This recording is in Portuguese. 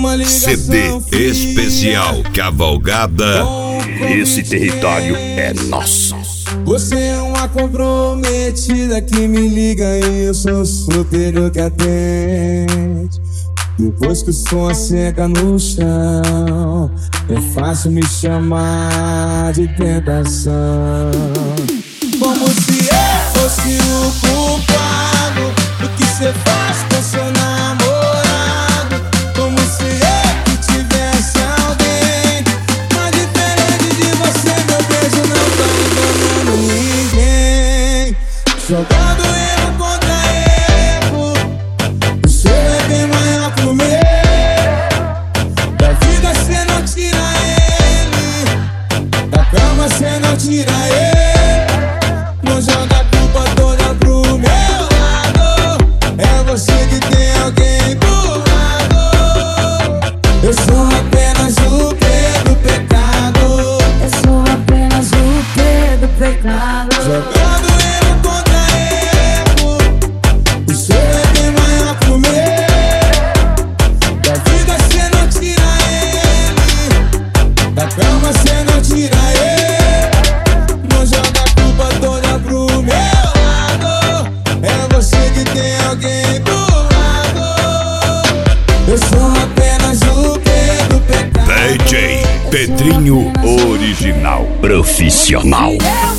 CD especial Cavalgada. Esse território é nosso. Você é uma comprometida que me liga e eu sou solteiro que atende. Depois que o som seca no chão, é fácil me chamar de tentação. Como se eu fosse o culpado do que cê faz com seu namorado. Como se eu que tivesse alguém. Mas diferente de você, meu beijo não tá enganando ninguém. Jogando erro contra erro, o seu é bem maior que o meu. Da vida cê não tira ele, da cama cê não tira ele. Não joga a culpa toda pro meu lado, é você que tem alguém do lado. Eu sou apenas o Pedro Pecado. Eu sou apenas o Pedro Pecado. Jogando erro contra erro, o seu é bem maior que o meu. Da vida cê não tira ele, da cama cê não tira ele. Não joga a culpa toda pro meu lado, é você que tem alguém do lado. Eu sou apenas o Pedro Pecado. DJ Pedrinho Original, profissional.